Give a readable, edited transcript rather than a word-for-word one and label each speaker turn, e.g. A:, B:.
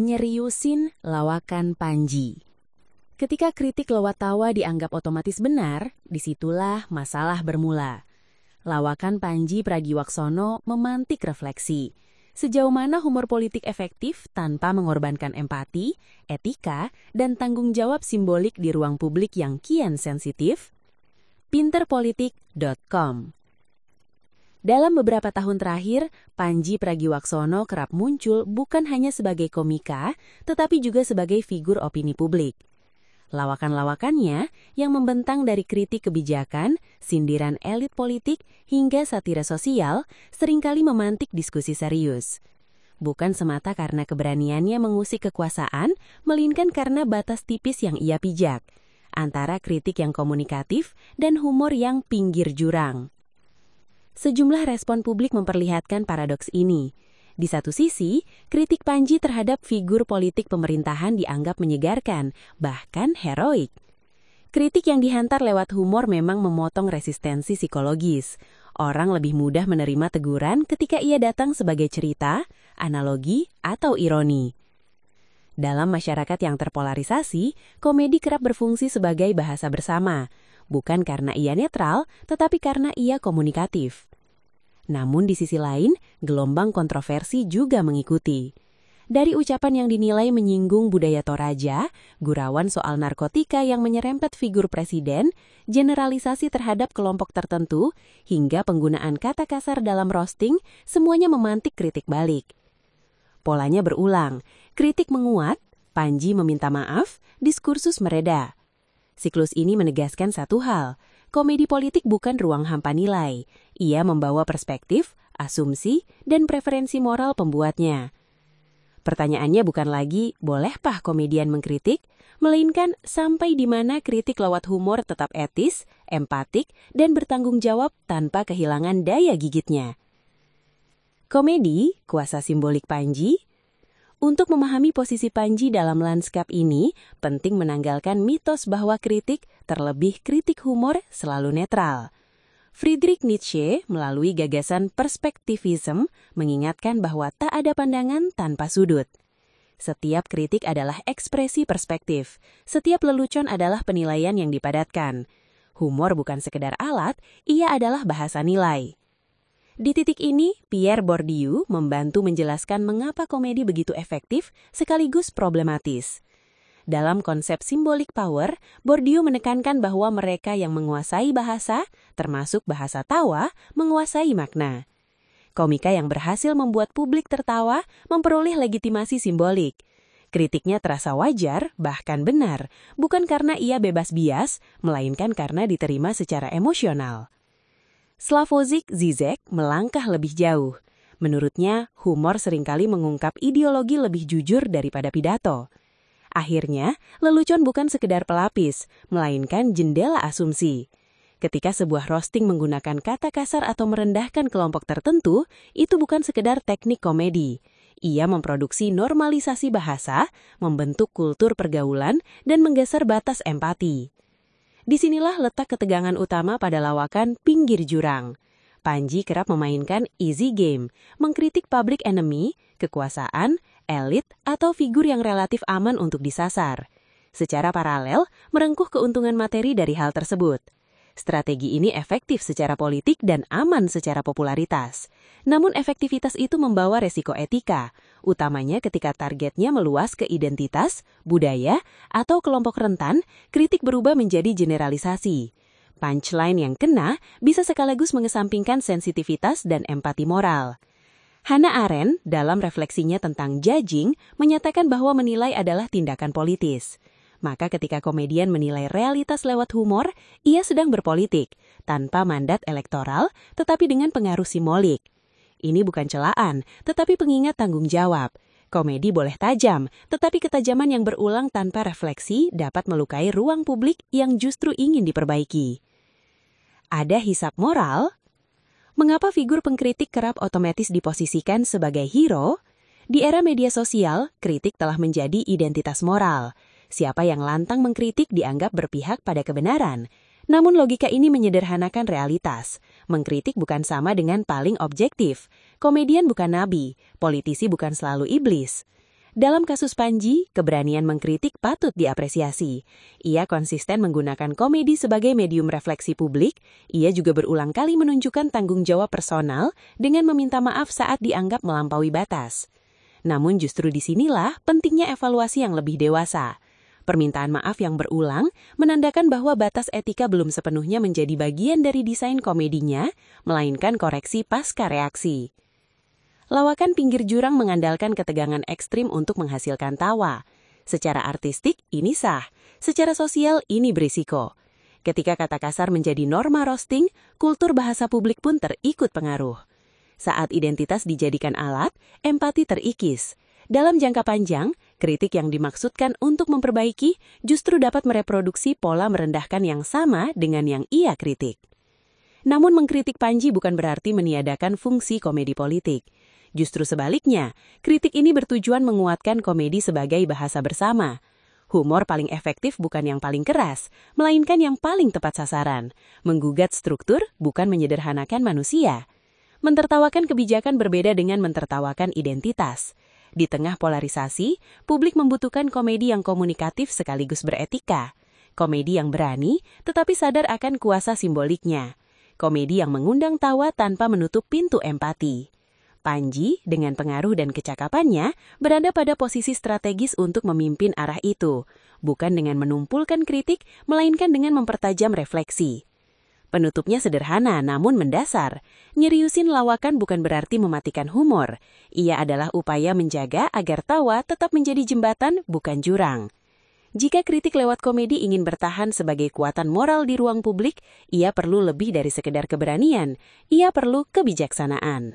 A: Nyeriusin lawakan Panji. Ketika kritik lewat tawa dianggap otomatis benar, disitulah masalah bermula. Lawakan Panji Pragiwaksono memantik refleksi. Sejauh mana humor politik efektif tanpa mengorbankan empati, etika, dan tanggung jawab simbolik di ruang publik yang kian sensitif? Pinterpolitik.com. Dalam beberapa tahun terakhir, Panji Pragiwaksono kerap muncul bukan hanya sebagai komika, tetapi juga sebagai figur opini publik. Lawakan-lawakannya yang membentang dari kritik kebijakan, sindiran elit politik, hingga satira sosial seringkali memantik diskusi serius. Bukan semata karena keberaniannya mengusik kekuasaan, melainkan karena batas tipis yang ia pijak, antara kritik yang komunikatif dan humor yang pinggir jurang. Sejumlah respon publik memperlihatkan paradoks ini. Di satu sisi, kritik Panji terhadap figur politik pemerintahan dianggap menyegarkan, bahkan heroik. Kritik yang dihantar lewat humor memang memotong resistensi psikologis. Orang lebih mudah menerima teguran ketika ia datang sebagai cerita, analogi, atau ironi. Dalam masyarakat yang terpolarisasi, komedi kerap berfungsi sebagai bahasa bersama, bukan karena ia netral, tetapi karena ia komunikatif. Namun di sisi lain, gelombang kontroversi juga mengikuti. Dari ucapan yang dinilai menyinggung budaya Toraja, gurauan soal narkotika yang menyerempet figur presiden, generalisasi terhadap kelompok tertentu, hingga penggunaan kata kasar dalam roasting, semuanya memantik kritik balik. Polanya berulang, kritik menguat, Panji meminta maaf, diskursus mereda. Siklus ini menegaskan satu hal, komedi politik bukan ruang hampa nilai. Ia membawa perspektif, asumsi, dan preferensi moral pembuatnya. Pertanyaannya bukan lagi, bolehkah komedian mengkritik? Melainkan, sampai di mana kritik lewat humor tetap etis, empatik, dan bertanggung jawab tanpa kehilangan daya gigitnya. Komedi, kuasa simbolik Panji. Untuk memahami posisi Panji dalam lanskap ini, penting menanggalkan mitos bahwa kritik, terlebih kritik humor, selalu netral. Friedrich Nietzsche melalui gagasan perspektivisme mengingatkan bahwa tak ada pandangan tanpa sudut. Setiap kritik adalah ekspresi perspektif, setiap lelucon adalah penilaian yang dipadatkan. Humor bukan sekedar alat, ia adalah bahasa nilai. Di titik ini, Pierre Bourdieu membantu menjelaskan mengapa komedi begitu efektif sekaligus problematis. Dalam konsep symbolic power, Bourdieu menekankan bahwa mereka yang menguasai bahasa, termasuk bahasa tawa, menguasai makna. Komika yang berhasil membuat publik tertawa memperoleh legitimasi simbolik. Kritiknya terasa wajar, bahkan benar, bukan karena ia bebas bias, melainkan karena diterima secara emosional. Slavoj Žižek melangkah lebih jauh. Menurutnya, humor seringkali mengungkap ideologi lebih jujur daripada pidato. Akhirnya, lelucon bukan sekedar pelapis, melainkan jendela asumsi. Ketika sebuah roasting menggunakan kata kasar atau merendahkan kelompok tertentu, itu bukan sekedar teknik komedi. Ia memproduksi normalisasi bahasa, membentuk kultur pergaulan, dan menggeser batas empati. Disinilah letak ketegangan utama pada lawakan pinggir jurang. Panji kerap memainkan easy game, mengkritik public enemy, kekuasaan, elit, atau figur yang relatif aman untuk disasar. Secara paralel, merengkuh keuntungan materi dari hal tersebut. Strategi ini efektif secara politik dan aman secara popularitas. Namun efektivitas itu membawa resiko etika, utamanya ketika targetnya meluas ke identitas, budaya, atau kelompok rentan, kritik berubah menjadi generalisasi. Punchline yang kena bisa sekaligus mengesampingkan sensitivitas dan empati moral. Hannah Arendt dalam refleksinya tentang judging menyatakan bahwa menilai adalah tindakan politis. Maka ketika komedian menilai realitas lewat humor, ia sedang berpolitik, tanpa mandat elektoral, tetapi dengan pengaruh simbolik. Ini bukan celaan, tetapi pengingat tanggung jawab. Komedi boleh tajam, tetapi ketajaman yang berulang tanpa refleksi dapat melukai ruang publik yang justru ingin diperbaiki. Ada hisap moral? Mengapa figur pengkritik kerap otomatis diposisikan sebagai hero? Di era media sosial, kritik telah menjadi identitas moral. Siapa yang lantang mengkritik dianggap berpihak pada kebenaran. Namun logika ini menyederhanakan realitas. Mengkritik bukan sama dengan paling objektif. Komedian bukan nabi, politisi bukan selalu iblis. Dalam kasus Panji, keberanian mengkritik patut diapresiasi. Ia konsisten menggunakan komedi sebagai medium refleksi publik. Ia juga berulang kali menunjukkan tanggung jawab personal dengan meminta maaf saat dianggap melampaui batas. Namun justru disinilah pentingnya evaluasi yang lebih dewasa. Permintaan maaf yang berulang menandakan bahwa batas etika belum sepenuhnya menjadi bagian dari desain komedinya, melainkan koreksi pasca reaksi. Lawakan pinggir jurang mengandalkan ketegangan ekstrim untuk menghasilkan tawa. Secara artistik, ini sah. Secara sosial, ini berisiko. Ketika kata kasar menjadi norma roasting, kultur bahasa publik pun terikut pengaruh. Saat identitas dijadikan alat, empati terikis. Dalam jangka panjang, kritik yang dimaksudkan untuk memperbaiki justru dapat mereproduksi pola merendahkan yang sama dengan yang ia kritik. Namun mengkritik Panji bukan berarti meniadakan fungsi komedi politik. Justru sebaliknya, kritik ini bertujuan menguatkan komedi sebagai bahasa bersama. Humor paling efektif bukan yang paling keras, melainkan yang paling tepat sasaran. Menggugat struktur bukan menyederhanakan manusia. Mentertawakan kebijakan berbeda dengan mentertawakan identitas. Di tengah polarisasi, publik membutuhkan komedi yang komunikatif sekaligus beretika. Komedi yang berani, tetapi sadar akan kuasa simboliknya. Komedi yang mengundang tawa tanpa menutup pintu empati. Panji, dengan pengaruh dan kecakapannya, berada pada posisi strategis untuk memimpin arah itu, bukan dengan menumpulkan kritik, melainkan dengan mempertajam refleksi. Penutupnya sederhana namun mendasar. Nyeriusin lawakan bukan berarti mematikan humor. Ia adalah upaya menjaga agar tawa tetap menjadi jembatan, bukan jurang. Jika kritik lewat komedi ingin bertahan sebagai kekuatan moral di ruang publik, ia perlu lebih dari sekedar keberanian. Ia perlu kebijaksanaan.